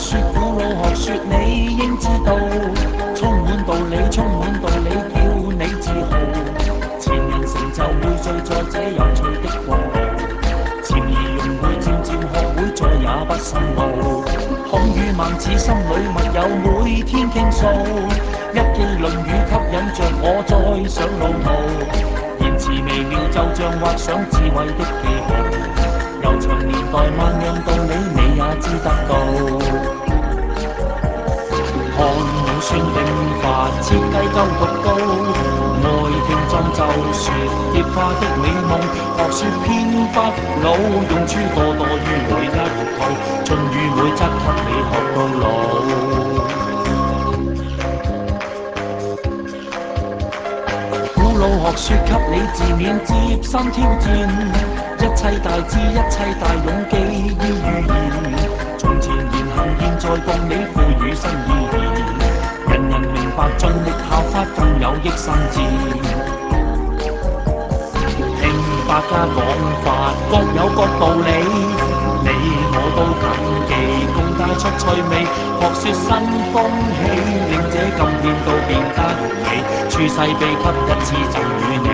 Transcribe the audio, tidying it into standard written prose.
说古老學說你應知道，充滿道理，充滿道理，叫你自豪。前人成就會聚在這有趣的國度，潛移融會，漸漸學會，再也不辛勞。孔與孟子心裏密友，每天傾訴，一記論語吸引着我再上路途。言辭微妙，就像畫上智慧的記號。悠長年代，萬樣道理你也知得到。漢武孫兵法設計夠獨到，愛聽莊周說蝶化的美夢，學說蝙蝠佬用處多多於每一套，盡與美則給你學到老。古老學說給你自勉接新挑戰，一切大志一切大勇記於語言。從前言行現在共你賦予新意義，人人明白盡力效法更有益心志。聽百家講法各有各道理，你我都謹記，共帶出趣味，學說新風氣，令這今天都變得美。處世秘笈一次贈與你。